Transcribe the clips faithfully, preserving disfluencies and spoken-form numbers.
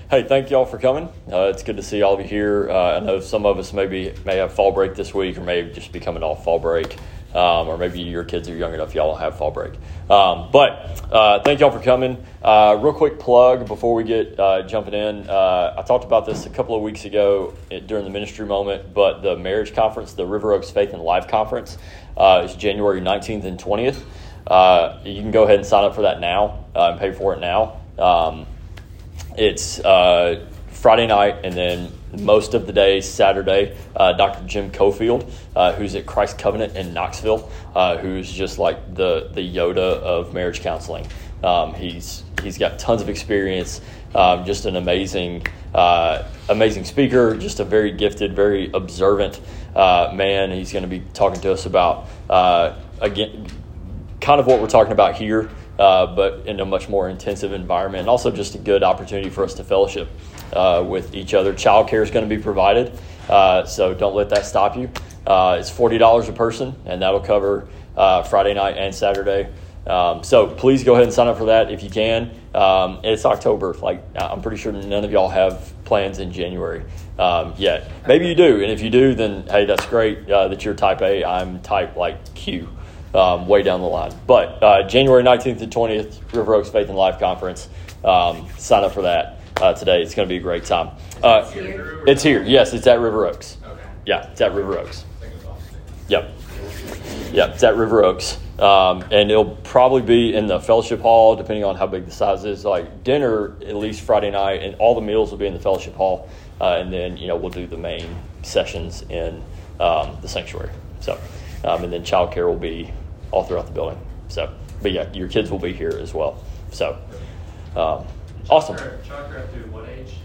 Hey, thank y'all for coming. Uh, it's good to see all of you here. Uh, I know some of us maybe may have fall break this week, or may just be coming off fall break, um, or maybe your kids are young enough y'all don't have fall break. Um, but uh, thank y'all for coming. Uh, real quick plug before we get uh, jumping in. Uh, I talked about this a couple of weeks ago during the ministry moment, but the marriage conference, the River Oaks Faith and Life Conference, uh, is January nineteenth and twentieth. Uh, you can go ahead and sign up for that now uh, and pay for it now. Um, It's uh, Friday night, and then most of the day, Saturday, uh, Doctor Jim Cofield, uh, who's at Christ Covenant in Knoxville, uh, who's just like the, the Yoda of marriage counseling. Um, he's he's got tons of experience, um, just an amazing uh, amazing speaker, just a very gifted, very observant uh, man. He's going to be talking to us about, uh, again, kind of what we're talking about here, Uh, but in a much more intensive environment, and also just a good opportunity for us to fellowship uh, with each other. Childcare is going to be provided, uh, so don't let that stop you. Uh, it's forty dollars a person, and that'll cover uh, Friday night and Saturday. Um, so please go ahead and sign up for that if you can. Um, it's October. Like, I'm pretty sure none of y'all have plans in January um, yet. Maybe you do, and if you do, then hey, that's great uh, that you're type A. I'm type like Q. Um, way down the line. But uh, January nineteenth and twentieth, River Oaks Faith and Life Conference. Um, sign up for that uh, today. It's going to be a great time. Uh, it's, here. it's here. Yes, it's at River Oaks. Okay. Yeah, it's at River Oaks. Yep. Yep, it's at River Oaks. Um, and it'll probably be in the fellowship hall, depending on how big the size is. Like dinner, at least Friday night, and all the meals will be in the fellowship hall. Uh, and then, you know, we'll do the main sessions in um, the sanctuary. So, um, and then childcare will be all throughout the building. So, but yeah, your kids will be here as well. So, um, awesome. Childcare up to what age?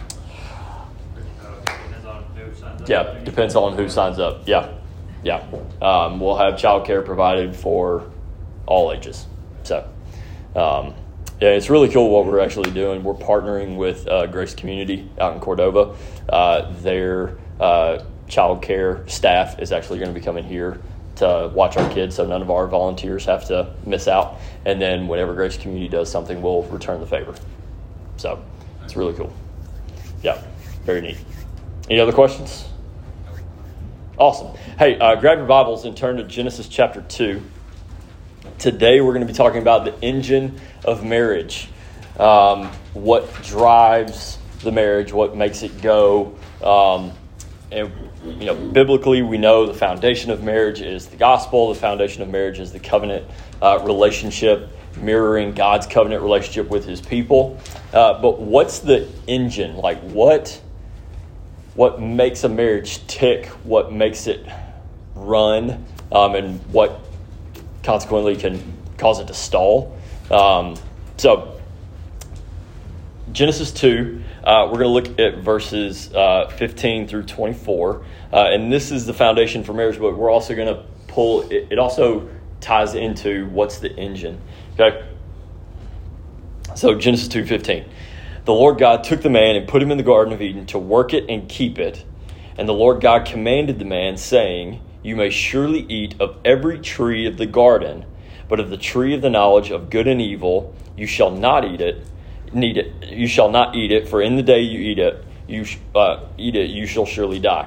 Uh, depends on who signs up. Yeah, depends on who signs up. Yeah, yeah. Um, we'll have childcare provided for all ages. So, um, yeah, it's really cool what we're actually doing. We're partnering with uh, Grace Community out in Cordova. Uh, their uh, childcare staff is actually going to be coming here to watch our kids, so none of our volunteers have to miss out. And then whenever Grace Community does something, we'll return the favor. So it's really cool. Yeah, very neat. Any other questions? Awesome. Hey, uh, grab your Bibles and turn to Genesis chapter two. Today we're going to be talking about the engine of marriage. Um, what drives the marriage, what makes it go. Um, and, you know, biblically we know the foundation of marriage is the gospel. The foundation of marriage is the covenant uh, relationship, mirroring God's covenant relationship with his people. Uh, but what's the engine? Like what, what makes a marriage tick? What makes it run? Um, and what consequently can cause it to stall? Um, so Genesis two, uh, we're going to look at verses uh, fifteen through twenty-four. Uh, and this is the foundation for marriage, but we're also going to pull, it, it also ties into what's the engine. Okay? So Genesis two fifteen. The Lord God took the man and put him in the Garden of Eden to work it and keep it. And the Lord God commanded the man, saying, you may surely eat of every tree of the garden, but of the tree of the knowledge of good and evil you shall not eat it. Need it. You shall not eat it, for in the day you eat it, you uh, eat it, you shall surely die.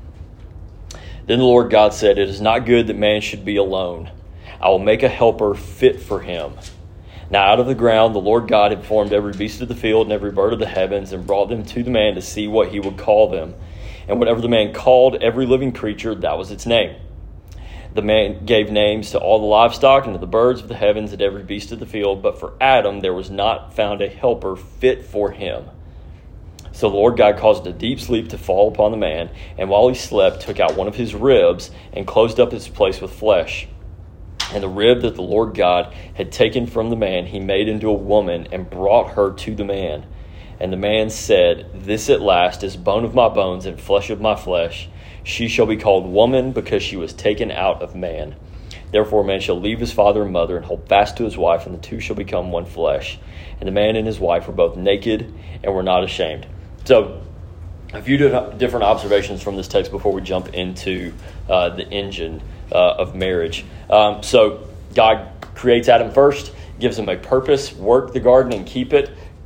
Then the Lord God said, it is not good that man should be alone. I will make a helper fit for him. Now out of the ground the Lord God had formed every beast of the field and every bird of the heavens, and brought them to the man to see what he would call them. And whatever the man called every living creature, that was its name. The man gave names to all the livestock and to the birds of the heavens and every beast of the field. But for Adam there was not found a helper fit for him. So the Lord God caused a deep sleep to fall upon the man, and while he slept took out one of his ribs and closed up its place with flesh. And the rib that the Lord God had taken from the man he made into a woman and brought her to the man. And the man said, this at last is bone of my bones and flesh of my flesh. She shall be called woman, because she was taken out of man. Therefore a man shall leave his father and mother and hold fast to his wife, and the two shall become one flesh. And the man and his wife were both naked and were not ashamed. So a few different observations from this text before we jump into uh, the engine uh, of marriage. Um, so God creates Adam first, gives him a purpose, work the garden and keep it.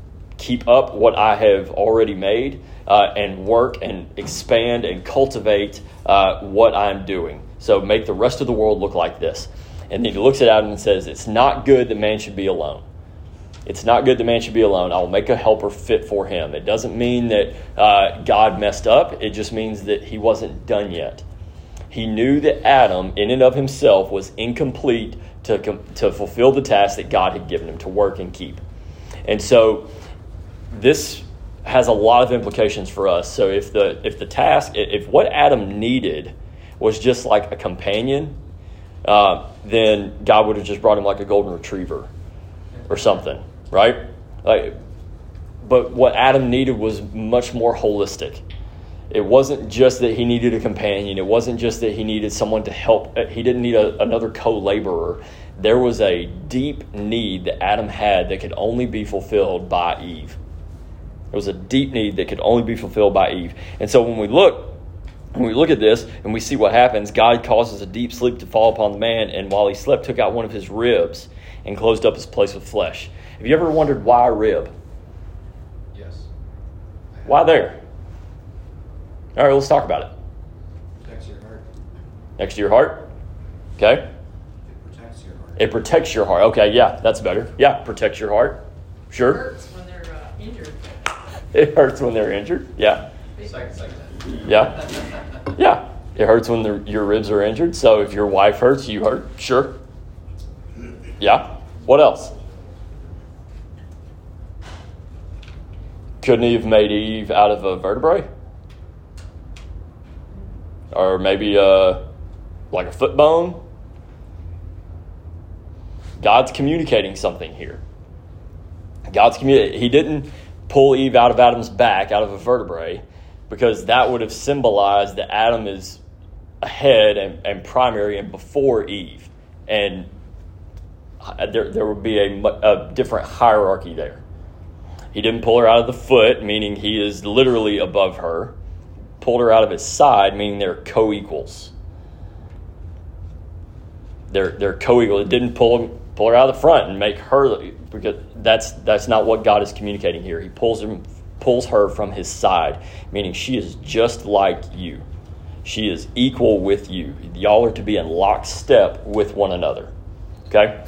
keep up what I have already made uh, and work and expand and cultivate uh, what I'm doing. So make the rest of the world look like this. And then he looks at Adam and says, it's not good that man should be alone. It's not good that man should be alone. I will make a helper fit for him. It doesn't mean that uh, God messed up. It just means that he wasn't done yet. He knew that Adam, in and of himself, was incomplete to, to fulfill the task that God had given him to work and keep. And so this has a lot of implications for us. So if the if the task, if what Adam needed was just like a companion, uh, then God would have just brought him like a golden retriever or something, right? Like, but what Adam needed was much more holistic. It wasn't just that he needed a companion. It wasn't just that he needed someone to help. He didn't need a, another co-laborer. There was a deep need that Adam had that could only be fulfilled by Eve. There was a deep need that could only be fulfilled by Eve. And so when we look, when we look at this and we see what happens, God causes a deep sleep to fall upon the man, and while he slept, took out one of his ribs and closed up his place with flesh. Have you ever wondered why a rib? Yes. Why there? All right, let's talk about it. Protects your heart. Next to your heart? Okay. It protects your heart. It protects your heart. Okay, yeah, that's better. Yeah, protects your heart. It Sure. hurts when they're uh, injured. It hurts when they're injured. Yeah. Second, second. Yeah. Yeah. It hurts when the, your ribs are injured. So if your wife hurts, you hurt. Sure. Yeah. What else? Couldn't he have made Eve out of a vertebrae? Or maybe uh, like a foot bone? God's communicating something here. God's communicating. He didn't pull Eve out of Adam's back, out of a vertebrae, because that would have symbolized that Adam is ahead and, and primary and before Eve. And there, there would be a, a different hierarchy there. He didn't pull her out of the foot, meaning he is literally above her. Pulled her out of his side, meaning they're co-equals. They're they're co-equal. It didn't pull pull her out of the front and make her, because that's that's not what God is communicating here. He pulls him pulls her from his side, meaning she is just like you. She is equal with you. Y'all are to be in lockstep with one another. Okay?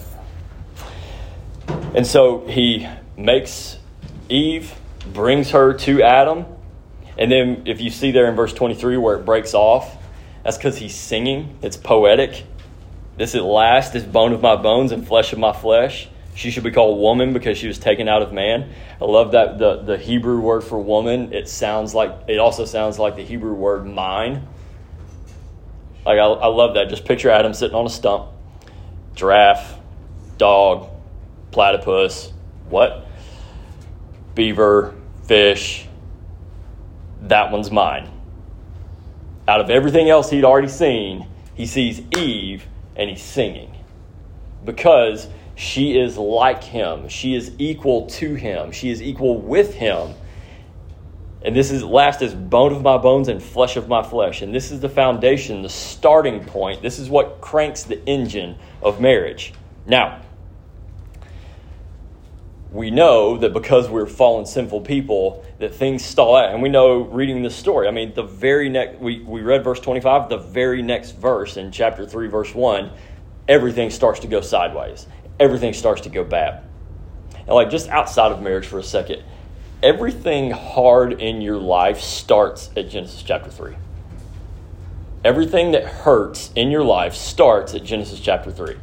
And so he makes Eve, brings her to Adam. And then if you see there in verse twenty-three where it breaks off, that's because he's singing. It's poetic. This at last is bone of my bones and flesh of my flesh. She should be called woman because she was taken out of man. I love that the, the Hebrew word for woman, it sounds like, it also sounds like the Hebrew word mine. Like I, I love that. Just picture Adam sitting on a stump. Giraffe, dog, platypus, what? Beaver, fish. That one's mine. Out of everything else he'd already seen, he sees Eve and he's singing. Because she is like him. She is equal to him. She is equal with him. And this is last is bone of my bones and flesh of my flesh. And this is the foundation, the starting point. This is what cranks the engine of marriage. Now, we know that because we're fallen, sinful people, that things stall out. And we know reading this story. I mean, the very next, we, we read verse twenty-five, the very next verse in chapter three, verse one, everything starts to go sideways. Everything starts to go bad. And like just outside of marriage for a second, everything hard in your life starts at Genesis chapter three. Everything that hurts in your life starts at Genesis chapter three.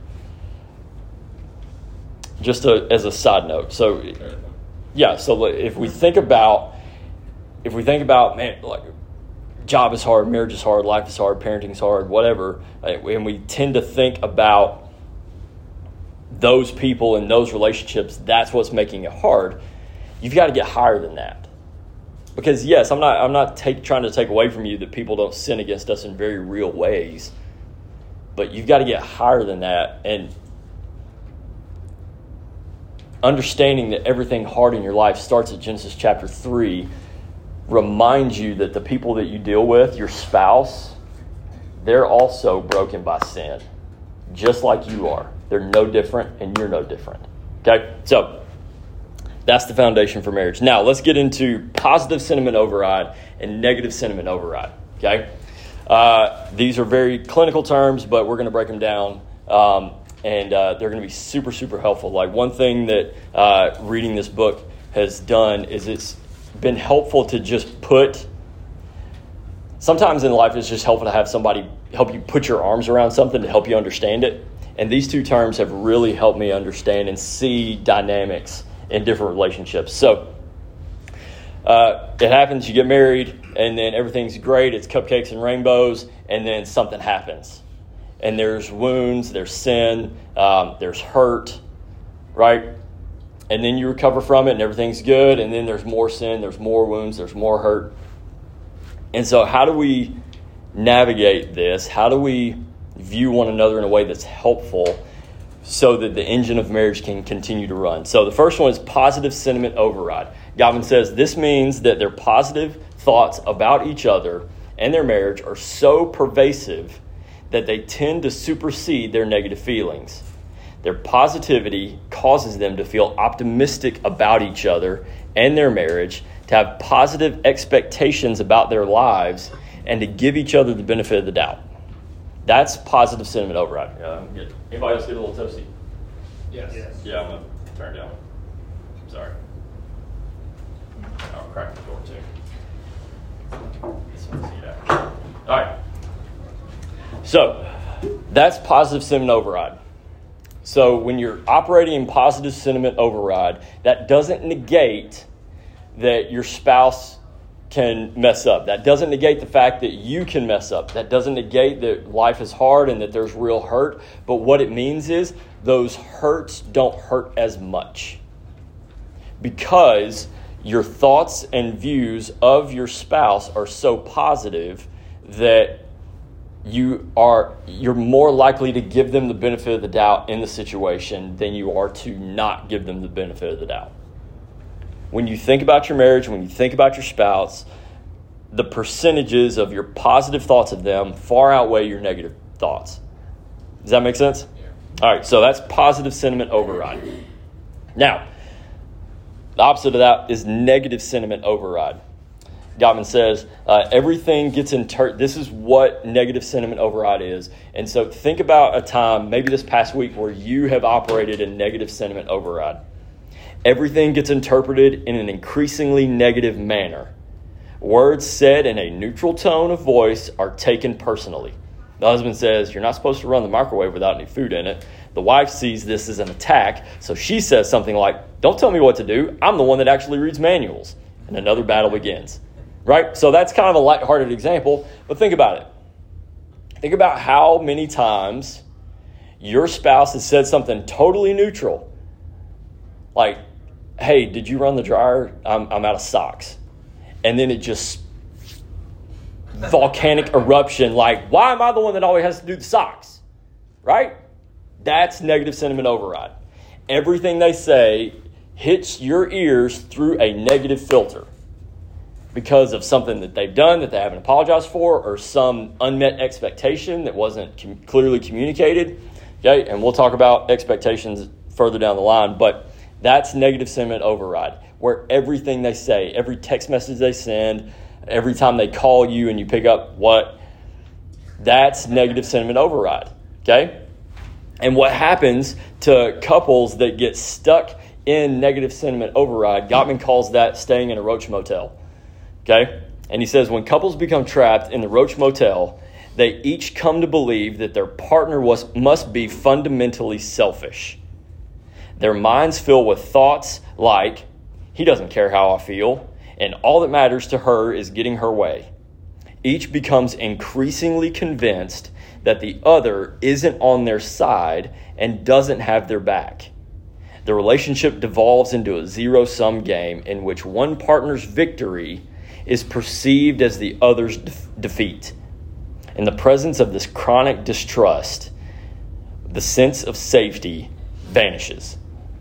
Just a, as a side note. So, yeah, so if we think about, if we think about, man, like, job is hard, marriage is hard, life is hard, parenting is hard, whatever, and we tend to think about those people and those relationships, that's what's making it hard. You've got to get higher than that. Because, yes, I'm not I'm not take, trying to take away from you that people don't sin against us in very real ways. But you've got to get higher than that. And understanding that everything hard in your life starts at Genesis chapter three reminds you that the people that you deal with, your spouse, they're also broken by sin, just like you are. They're no different, and you're no different. Okay? So, That's the foundation for marriage. Now, let's get into positive sentiment override and negative sentiment override, okay? Uh, these are very clinical terms, but we're going to break them down, um, and uh, they're going to be super, super helpful. Like, one thing that uh, reading this book has done is it's been helpful to just put... Sometimes in life, it's just helpful to have somebody help you put your arms around something to help you understand it. And these two terms have really helped me understand and see dynamics in different relationships. So uh, it happens, you get married, and then everything's great. It's cupcakes and rainbows, and then something happens. And there's wounds, there's sin, um, there's hurt, right? And then you recover from it, and everything's good. And then there's more sin, there's more wounds, there's more hurt. And so how do we navigate this? How do we view one another in a way that's helpful so that the engine of marriage can continue to run? So the first one is positive sentiment override. Gottman says this means that their positive thoughts about each other and their marriage are so pervasive that they tend to supersede their negative feelings. Their positivity causes them to feel optimistic about each other and their marriage, to have positive expectations about their lives, and to give each other the benefit of the doubt. That's positive sentiment override. Uh, anybody else get a little toasty? Yes. Yes. Yeah, I'm going to turn down. Sorry. I'll crack the door too. This one's yeah. All right. So that's positive sentiment override. So when you're operating in positive sentiment override, that doesn't negate that your spouse can mess up. That doesn't negate the fact that you can mess up. That doesn't negate that life is hard and that there's real hurt. But what it means is those hurts don't hurt as much, because your thoughts and views of your spouse are so positive that you are you're more likely to give them the benefit of the doubt in the situation than you are to not give them the benefit of the doubt. When you think about your marriage, when you think about your spouse, the percentages of your positive thoughts of them far outweigh your negative thoughts. Does that make sense? Yeah. All right, so that's positive sentiment override. Now, the opposite of that is negative sentiment override. Gottman says uh, everything gets inter- this is what negative sentiment override is. And so think about a time, maybe this past week, where you have operated in negative sentiment override. Everything gets interpreted in an increasingly negative manner. Words said in a neutral tone of voice are taken personally. The husband says, "You're not supposed to run the microwave without any food in it." The wife sees this as an attack, so she says something like, "Don't tell me what to do. I'm the one that actually reads manuals." And another battle begins. Right? So that's kind of a lighthearted example, but think about it. Think about how many times your spouse has said something totally neutral. Like, "Hey, did you run the dryer? I'm, I'm out of socks." And then it just volcanic eruption, like, "Why am I the one that always has to do the socks?" Right? That's negative sentiment override. Everything they say hits your ears through a negative filter because of something that they've done that they haven't apologized for, or some unmet expectation that wasn't com- clearly communicated. Okay, and we'll talk about expectations further down the line, but that's negative sentiment override, where everything they say, every text message they send, every time they call you and you pick up what, that's negative sentiment override, okay? And what happens to couples that get stuck in negative sentiment override, Gottman calls that staying in a roach motel, okay? And he says when couples become trapped in the roach motel, they each come to believe that their partner was, must be fundamentally selfish. Their minds fill with thoughts like, "He doesn't care how I feel, and all that matters to her is getting her way." Each becomes increasingly convinced that the other isn't on their side and doesn't have their back. The relationship devolves into a zero-sum game in which one partner's victory is perceived as the other's de- defeat. In the presence of this chronic distrust, the sense of safety vanishes.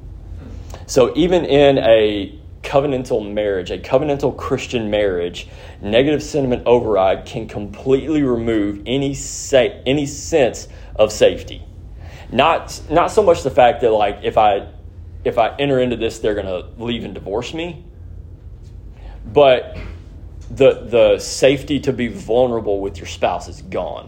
So even in a covenantal marriage, a covenantal Christian marriage, negative sentiment override can completely remove any sa- any sense of safety. Not not so much the fact that, like, if I if I enter into this, they're going to leave and divorce me. But the the safety to be vulnerable with your spouse is gone.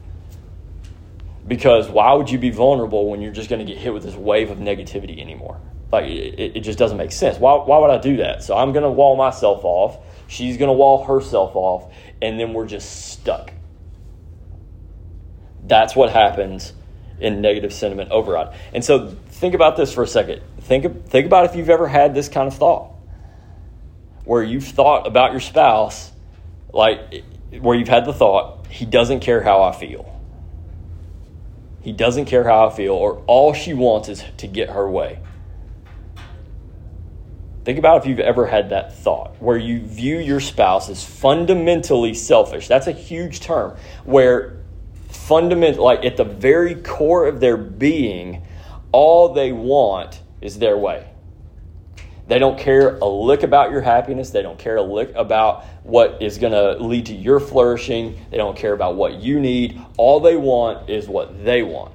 Because why would you be vulnerable when you're just going to get hit with this wave of negativity anymore? Like, it, it just doesn't make sense. Why, why would I do that? So I'm going to wall myself off. She's going to wall herself off. And then we're just stuck. That's what happens in negative sentiment override. And so think about this for a second. Think, think about if you've ever had this kind of thought. Where you've thought about your spouse, like, where you've had the thought, he doesn't care how I feel. He doesn't care how I feel, or all she wants is to get her way. Think about if you've ever had that thought where you view your spouse as fundamentally selfish. That's a huge term, where fundamental, like at the very core of their being, all they want is their way. They don't care a lick about your happiness. They don't care a lick about what is going to lead to your flourishing. They don't care about what you need. All they want is what they want.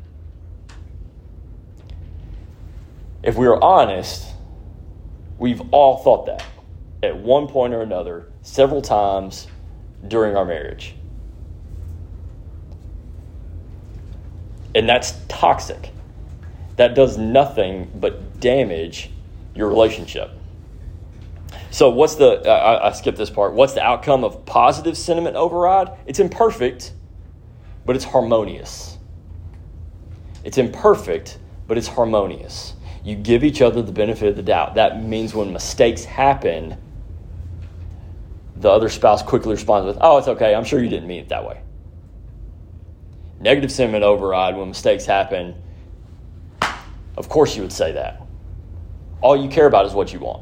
If we are honest, we've all thought that at one point or another, several times during our marriage. And that's toxic. That does nothing but damage your relationship. So what's the, I, I skipped this part. What's the outcome of positive sentiment override? It's imperfect, but it's harmonious. It's imperfect, but it's harmonious. You give each other the benefit of the doubt. That means when mistakes happen, the other spouse quickly responds with, oh, it's okay. I'm sure you didn't mean it that way. Negative sentiment override, when mistakes happen, of course you would say that. All you care about is what you want.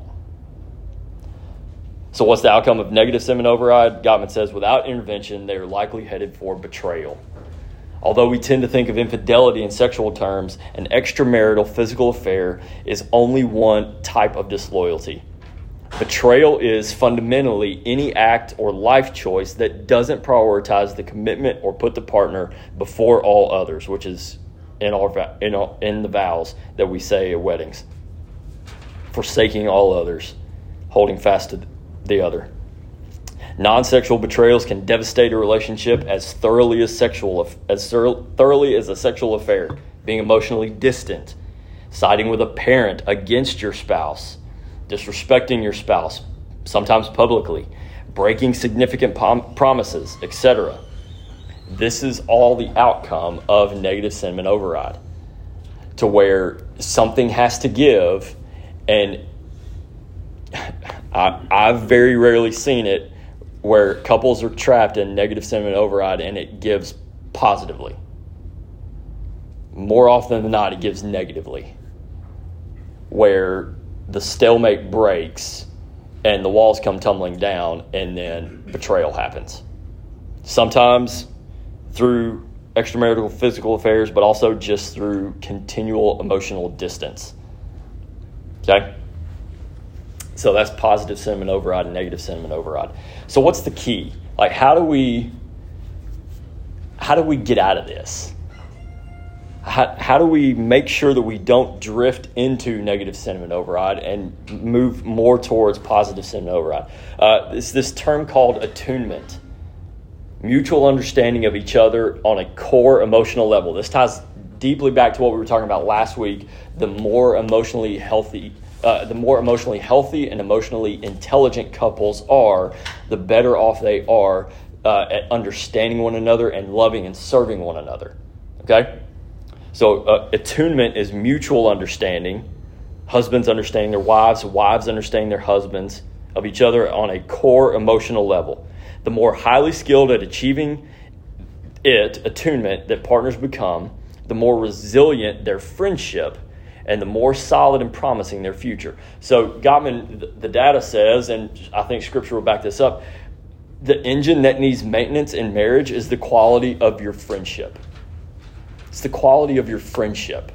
So what's the outcome of negative sentiment override? Gottman says, without intervention, they are likely headed for betrayal. Although we tend to think of infidelity in sexual terms, an extramarital physical affair is only one type of disloyalty. Betrayal is fundamentally any act or life choice that doesn't prioritize the commitment or put the partner before all others, which is in, our, in, our, in the vows that we say at weddings. Forsaking all others, holding fast to the other. Non-sexual betrayals can devastate a relationship as thoroughly as sexual as thoroughly as a sexual affair. Being emotionally distant, siding with a parent against your spouse, disrespecting your spouse, sometimes publicly, breaking significant prom- promises, et cetera. This is all the outcome of negative sentiment override, to where something has to give. And I, I've very rarely seen it where couples are trapped in negative sentiment override and it gives positively. More often than not, it gives negatively, where the stalemate breaks and the walls come tumbling down and then betrayal happens. Sometimes through extramarital physical affairs, but also just through continual emotional distance. Okay? So that's positive sentiment override and negative sentiment override. So what's the key? Like, how do we how do we get out of this? How, how do we make sure that we don't drift into negative sentiment override and move more towards positive sentiment override? Uh, it's this term called attunement. Mutual understanding of each other on a core emotional level. This ties deeply back to what we were talking about last week. The more emotionally healthy Uh, the more emotionally healthy and emotionally intelligent couples are, the better off they are uh, at understanding one another and loving and serving one another. Okay? So uh, attunement is mutual understanding. Husbands understanding their wives, wives understanding their husbands, of each other on a core emotional level. The more highly skilled at achieving it, attunement, that partners become, the more resilient their friendship and the more solid and promising their future. So Gottman, the data says, and I think Scripture will back this up, the engine that needs maintenance in marriage is the quality of your friendship. It's the quality of your friendship.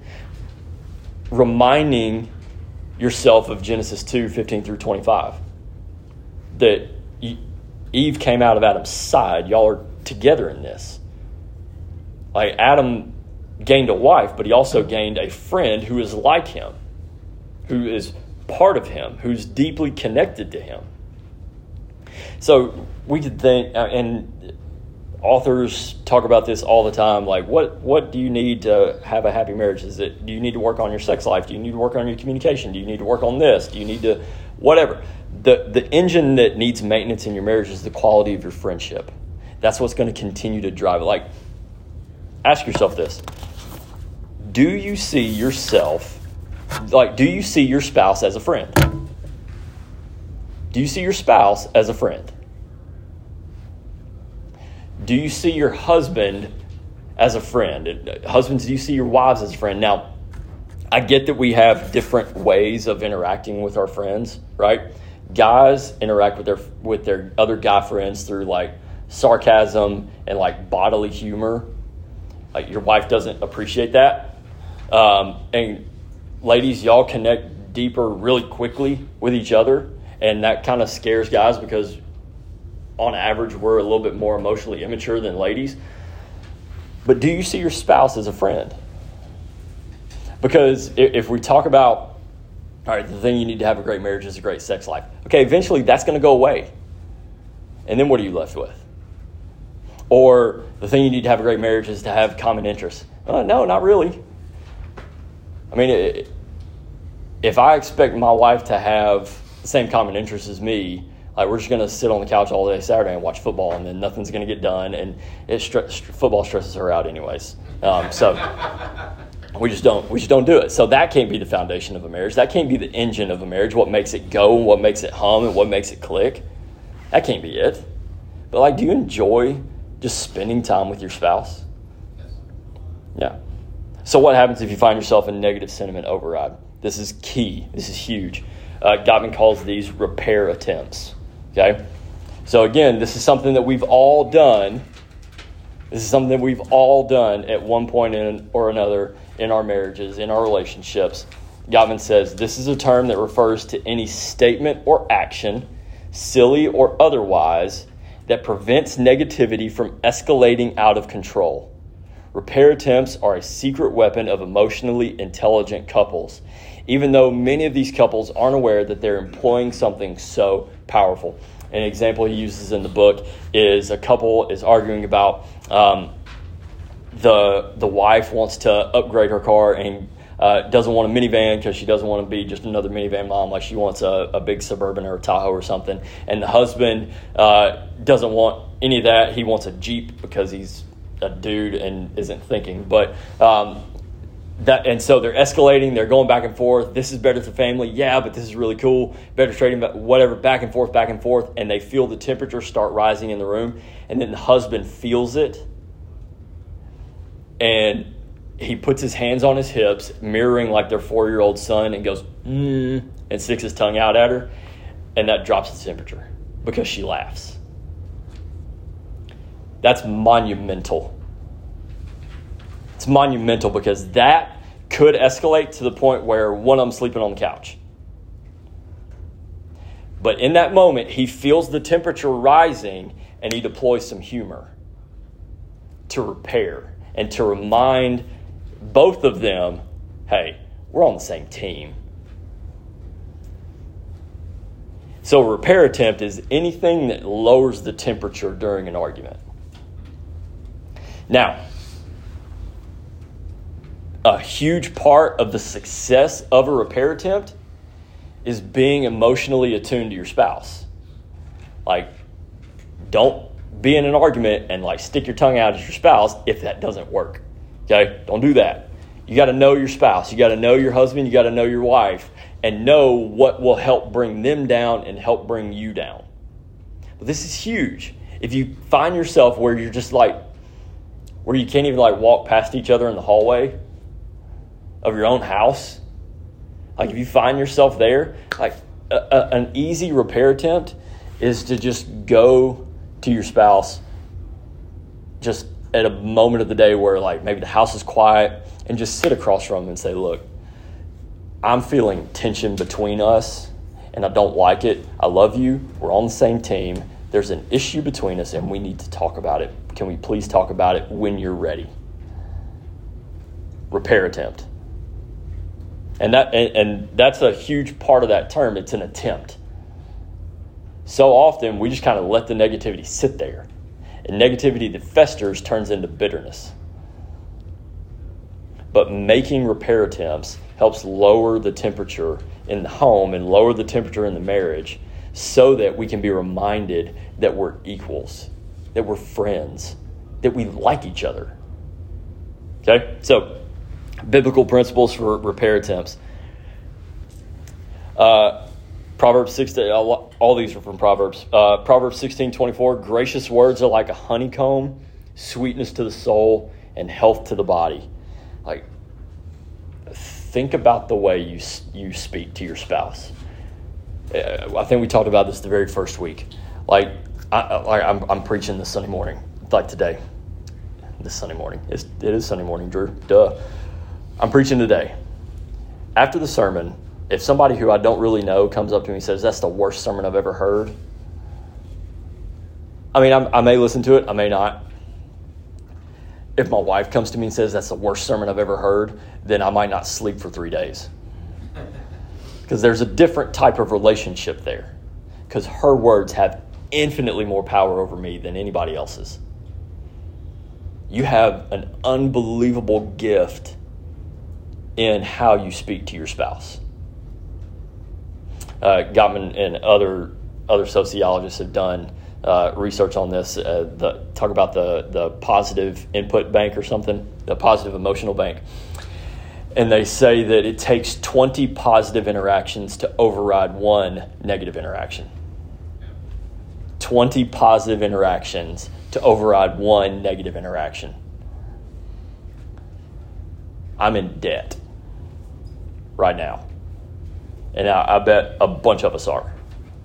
Reminding yourself of Genesis two, fifteen through twenty-five. That Eve came out of Adam's side. Y'all are together in this. Like Adam gained a wife, but he also gained a friend who is like him. who is part of him, who's deeply connected to him. So we could think, uh, and authors talk about this all the time, like what what do you need to have a happy marriage? Is it, do you need to work on your sex life? Do you need to work on your communication? Do you need to work on this? Do you need to, whatever. The, the engine that needs maintenance in your marriage is the quality of your friendship. That's what's going to continue to drive it. Like, ask yourself this. Do you see yourself, like, do you see your spouse as a friend? Do you see your spouse as a friend? Do you see your husband as a friend? Husbands, do you see your wives as a friend? Now, I get that we have different ways of interacting with our friends, right? Guys interact with their with their other guy friends through like sarcasm and like bodily humor. Like your wife doesn't appreciate that. Um, and ladies, y'all connect deeper really quickly with each other. And that kind of scares guys because on average, we're a little bit more emotionally immature than ladies. But do you see your spouse as a friend? Because if we talk about, all right, the thing you need to have a great marriage is a great sex life. Okay, eventually that's going to go away. And then what are you left with? Or the thing you need to have a great marriage is to have common interests. Uh, no, not really. I mean, it, if I expect my wife to have the same common interests as me, like we're just going to sit on the couch all day Saturday and watch football, and then nothing's going to get done, and it stre- football stresses her out anyways. Um, so we just don't we just don't do it. So that can't be the foundation of a marriage. That can't be the engine of a marriage. What makes it go, what makes it hum, and what makes it click. That can't be it. But like, do you enjoy just spending time with your spouse? Yes. Yeah. So what happens if you find yourself in negative sentiment override? This is key. This is huge. Uh, Gottman calls these repair attempts. Okay? So again, this is something that we've all done. This is something that we've all done at one point in, or another in our marriages, in our relationships. Gottman says, this is a term that refers to any statement or action, silly or otherwise, that prevents negativity from escalating out of control. Repair attempts are a secret weapon of emotionally intelligent couples, even though many of these couples aren't aware that they're employing something so powerful. An example he uses in the book is a couple is arguing about um, the the wife wants to upgrade her car and uh, doesn't want a minivan because she doesn't want to be just another minivan mom. Like she wants a, a big Suburban or a Tahoe or something. And the husband uh, doesn't want any of that. He wants a Jeep because he's a dude and isn't thinking. But um, that and so they're escalating. They're going back and forth. This is better for family. Yeah, but this is really cool. Better trading, but whatever, back and forth, back and forth. And they feel the temperature start rising in the room. And then the husband feels it. And he puts his hands on his hips, mirroring like their four-year-old son, and goes, mm, and sticks his tongue out at her. And that drops the temperature because she laughs. That's monumental. It's monumental because that could escalate to the point where one of them sleeping on the couch. But in that moment, he feels the temperature rising and he deploys some humor to repair and to remind both of them, hey, we're on the same team. So a repair attempt is anything that lowers the temperature during an argument. Now, a huge part of the success of a repair attempt is being emotionally attuned to your spouse. Like, don't be in an argument and like stick your tongue out at your spouse if that doesn't work. Okay? Don't do that. You got to know your spouse. You got to know your husband. You got to know your wife and know what will help bring them down and help bring you down. But this is huge. If you find yourself where you're just like, where you can't even like walk past each other in the hallway of your own house, like if you find yourself there, like a, a, an easy repair attempt is to just go to your spouse just at a moment of the day where like maybe the house is quiet and just sit across from them and say, look, I'm feeling tension between us and I don't like it. I love you. We're on the same team. There's an issue between us and we need to talk about it. Can we please talk about it when you're ready? Repair attempt. And that and, and that's a huge part of that term. It's an attempt. So often we just kind of let the negativity sit there. And negativity that festers turns into bitterness. But making repair attempts helps lower the temperature in the home and lower the temperature in the marriage so that we can be reminded that we're equals, that we're friends, that we like each other. Okay? So, biblical principles for repair attempts. Uh, Proverbs sixteen, all these are from Proverbs. Uh, Proverbs sixteen twenty-four, gracious words are like a honeycomb, sweetness to the soul, and health to the body. Like, think about the way you you speak to your spouse. Uh, I think we talked about this the very first week. Like, I, like I'm, I'm preaching this Sunday morning, like today. This Sunday morning. It's, it is Sunday morning, Drew. Duh. I'm preaching today. After the sermon, if somebody who I don't really know comes up to me and says, that's the worst sermon I've ever heard, I mean, I'm, I may listen to it, I may not. If my wife comes to me and says, that's the worst sermon I've ever heard, then I might not sleep for three days. Because there's a different type of relationship there. Because her words have infinitely more power over me than anybody else's. You have an unbelievable gift in how you speak to your spouse. Uh, Gottman and other other sociologists have done uh, research on this. Uh, the, talk about the the positive input bank or something, the positive emotional bank, and they say that it takes twenty positive interactions to override one negative interaction. twenty positive interactions to override one negative interaction. I'm in debt right now. And I, I bet a bunch of us are.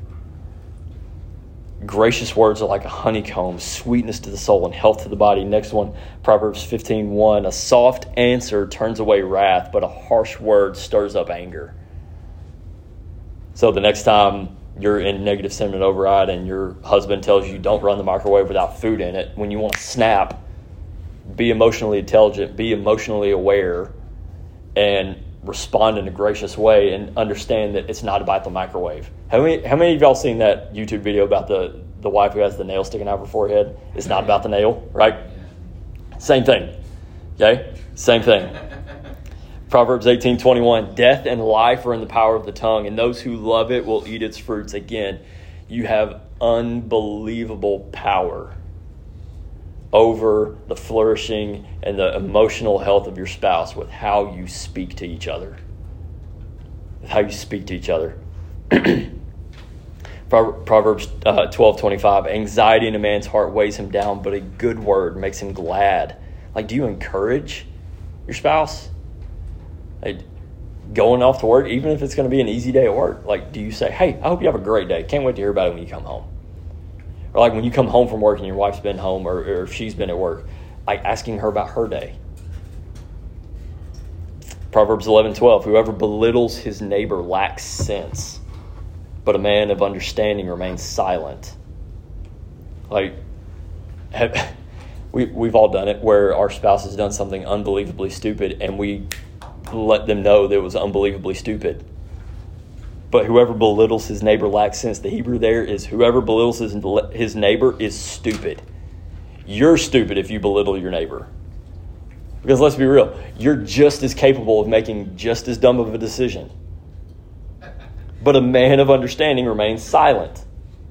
Gracious words are like a honeycomb, sweetness to the soul and health to the body. Next one, Proverbs fifteen one. A soft answer turns away wrath, but a harsh word stirs up anger. So the next time you're in negative sentiment override and your husband tells you don't run the microwave without food in it, when you want to snap, be emotionally intelligent, be emotionally aware, and respond in a gracious way and understand that it's not about the microwave. How many how many of y'all seen that YouTube video about the, the wife who has the nail sticking out of her forehead? It's not about the nail, right? Same thing. Okay? Same thing. Proverbs eighteen twenty-one, death and life are in the power of the tongue, and those who love it will eat its fruits. Again, you have unbelievable power over the flourishing and the emotional health of your spouse with how you speak to each other. With how you speak to each other. Proverbs uh, twelve twenty-five, anxiety in a man's heart weighs him down, but a good word makes him glad. Like, do you encourage your spouse? Like, going off to work, even if it's going to be an easy day at work, like, do you say, hey, I hope you have a great day. Can't wait to hear about it when you come home. Or like when you come home from work and your wife's been home or, or if she's been at work, like asking her about her day. Proverbs eleven twelve, whoever belittles his neighbor lacks sense, but a man of understanding remains silent. Like, have, we, we've all done it where our spouse has done something unbelievably stupid and we let them know that it was unbelievably stupid. But whoever belittles his neighbor lacks sense. The Hebrew there is whoever belittles his, his neighbor is stupid. You're stupid if you belittle your neighbor. Because let's be real, you're just as capable of making just as dumb of a decision. But a man of understanding remains silent.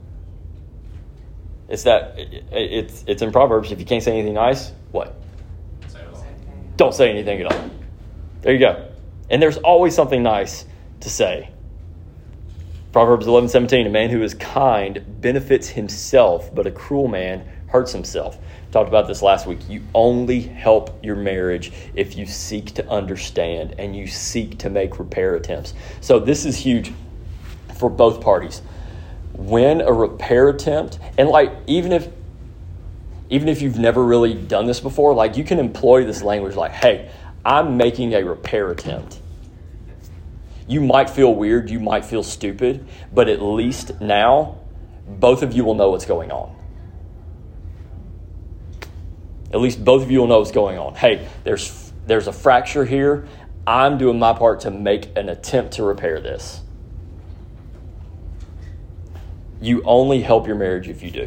It's that it's it's in Proverbs. If you can't say anything nice, what? Don't say anything at all. There you go. And there's always something nice to say. Proverbs eleven seventeen, a man who is kind benefits himself, but a cruel man hurts himself. Talked about this last week. You only help your marriage if you seek to understand and you seek to make repair attempts. So this is huge for both parties. When a repair attempt, and like even if even if you've never really done this before, like you can employ this language like, hey, I'm making a repair attempt. You might feel weird, you might feel stupid, but at least now, both of you will know what's going on. At least both of you will know what's going on. Hey, there's there's a fracture here. I'm doing my part to make an attempt to repair this. You only help your marriage if you do.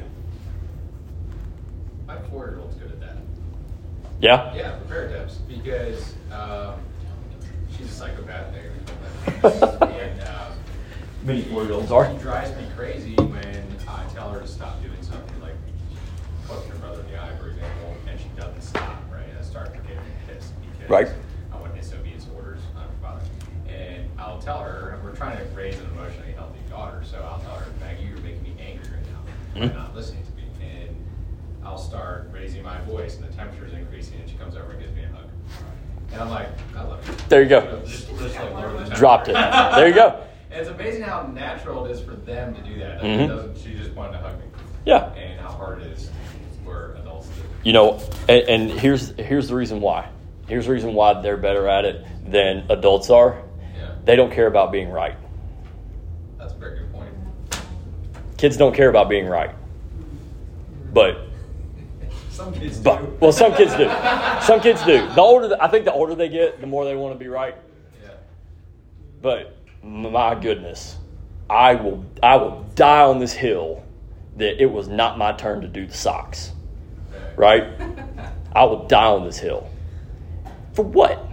My four-year-old's good at that. Yeah? Yeah, repair attempts. Because um, she's a psychopath. and um, Many four-year-olds are. She drives me crazy when I tell her to stop doing something, like poking her brother in the eye, for example, and she doesn't stop, right? And I start getting pissed because Right. I want disobedience orders on her father. And I'll tell her, and we're trying to raise an emotionally healthy daughter, so I'll tell her, Maggie, you're making me angry right now. You're Mm-hmm. not listening to me. And I'll start raising my voice, and the temperature's increasing, and she comes over and gives me a hug. And I'm like, I love you. There you go. Just, just like lower the temperature. Dropped it. There you go. And it's amazing how natural it is for them to do that. Like, Mhm. it doesn't, she just wanted to hug me. Yeah. And how hard it is for adults to do. You know, and, and here's here's the reason why. Here's the reason why they're better at it than adults are. Yeah, They don't care about being right. that's a very good point. Kids don't care about being right. But, Some kids do. but well, some kids do. Some kids do. The older, I think the older they get, the more they want to be right. Yeah. But my goodness, I will I will die on this hill that it was not my turn to do the socks. Right? I will die on this hill. For what?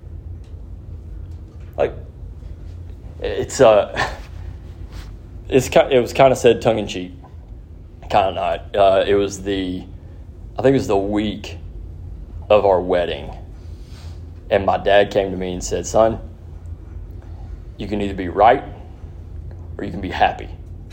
Like, it's uh, it's kind. It was kind of said tongue in cheek, kind of not. Uh, it was the, I think it was the week of our wedding, and my dad came to me and said, "Son, you can either be right or you can be happy."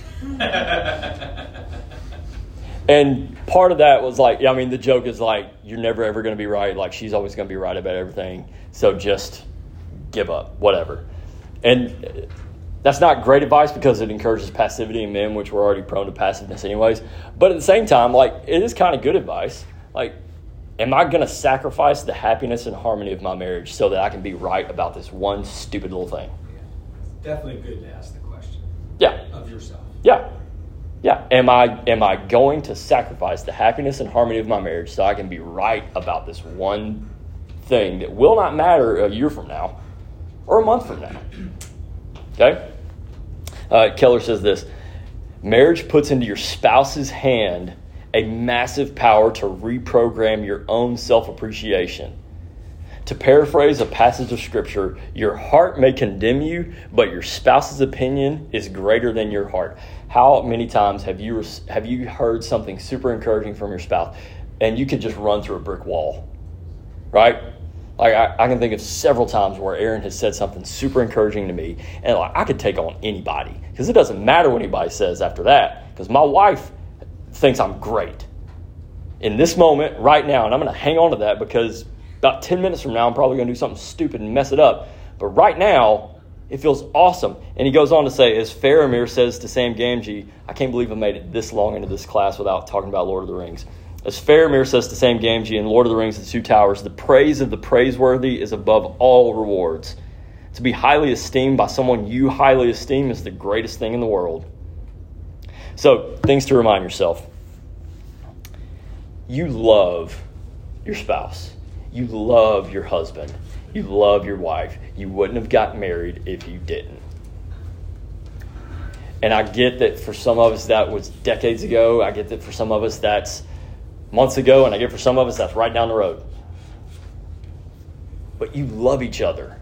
And part of that was like, I mean, the joke is like, you're never ever going to be right. Like, she's always going to be right about everything. So just give up, whatever. And that's not great advice because it encourages passivity in men, which we're already prone to passiveness anyways. But at the same time, like, it is kind of good advice. Like, am I going to sacrifice the happiness and harmony of my marriage so that I can be right about this one stupid little thing? It's definitely good to ask the question Yeah. of yourself. Yeah. Yeah. Am I am I going to sacrifice the happiness and harmony of my marriage so I can be right about this one thing that will not matter a year from now or a month from now? Okay? Uh, Keller says this: marriage puts into your spouse's hand a massive power to reprogram your own self-appreciation. To paraphrase a passage of Scripture, your heart may condemn you, but your spouse's opinion is greater than your heart. How many times have you have you heard something super encouraging from your spouse, and you could just run through a brick wall, right? Like I, I can think of several times where Aaron has said something super encouraging to me, and like I could take on anybody because it doesn't matter what anybody says after that, because my wife thinks I'm great in this moment right now, and I'm going to hang on to that because about ten minutes from now, I'm probably going to do something stupid and mess it up. But right now, it feels awesome. And he goes on to say, as Faramir says to Sam Gamgee, I can't believe I made it this long into this class without talking about Lord of the Rings. As Faramir says to Sam Gamgee in Lord of the Rings, The Two Towers, the praise of the praiseworthy is above all rewards. To be highly esteemed by someone you highly esteem is the greatest thing in the world. So, things to remind yourself. You love your spouse. You love your husband. You love your wife. You wouldn't have gotten married if you didn't. And I get that for some of us that was decades ago. I get that for some of us that's months ago. And I get for some of us that's right down the road. But you love each other.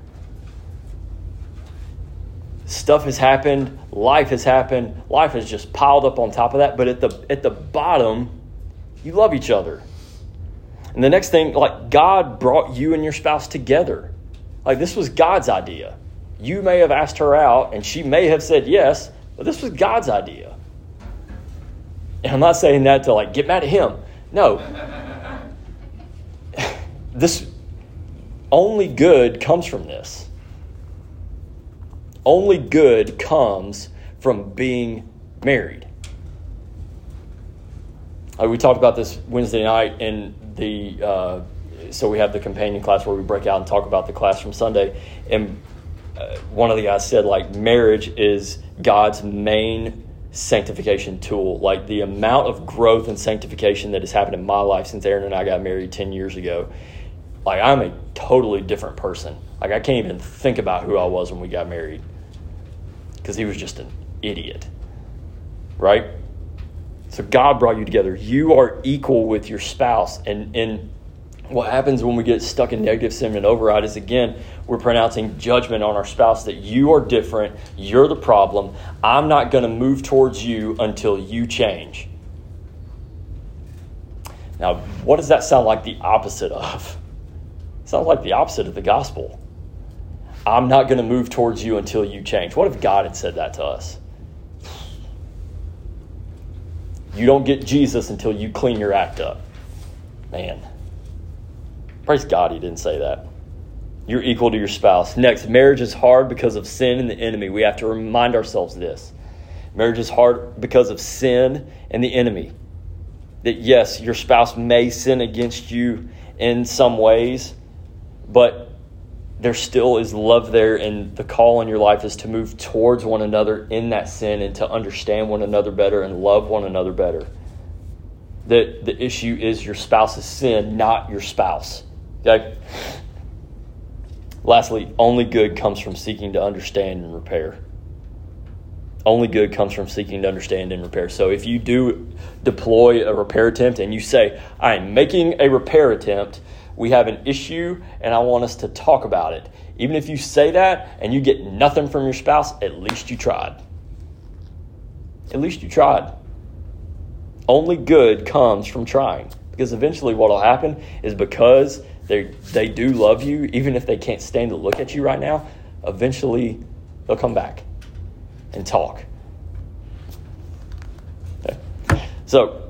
Stuff has happened. Life has happened. Life has just piled up on top of that. But at the at the bottom, you love each other. And the next thing, like God brought you and your spouse together. Like this was God's idea. You may have asked her out and she may have said yes, but this was God's idea. And I'm not saying that to like get mad at him. No. This only good comes from this. Only good comes from being married. Uh, we talked about this Wednesday night in the, uh, so we have the companion class where we break out and talk about the class from Sunday. And uh, one of the guys said, like, marriage is God's main sanctification tool. Like, the amount of growth and sanctification that has happened in my life since Aaron and I got married ten years ago Like, I'm a totally different person. Like, I can't even think about who I was when we got married because he was just an idiot, right? So God brought you together. You are equal with your spouse. And, and what happens when we get stuck in negative sin and override is, again, we're pronouncing judgment on our spouse that you are different. You're the problem. I'm not going to move towards you until you change. Now, what does that sound like the opposite of? It sounds like the opposite of the gospel. I'm not going to move towards you until you change. What if God had said that to us? You don't get Jesus until you clean your act up. Man. Praise God he didn't say that. You're equal to your spouse. Next, marriage is hard because of sin and the enemy. We have to remind ourselves this. Marriage is hard because of sin and the enemy. That yes, your spouse may sin against you in some ways, but there still is love there, and the call in your life is to move towards one another in that sin and to understand one another better and love one another better. The, the issue is your spouse's sin, not your spouse. Okay? Lastly, only good comes from seeking to understand and repair. Only good comes from seeking to understand and repair. So if you do deploy a repair attempt and you say, I'm making a repair attempt, we have an issue and I want us to talk about it. Even if you say that and you get nothing from your spouse, at least you tried. At least you tried. Only good comes from trying. Because eventually what will happen is, because they they do love you, even if they can't stand to look at you right now, eventually they'll come back and talk. Okay. So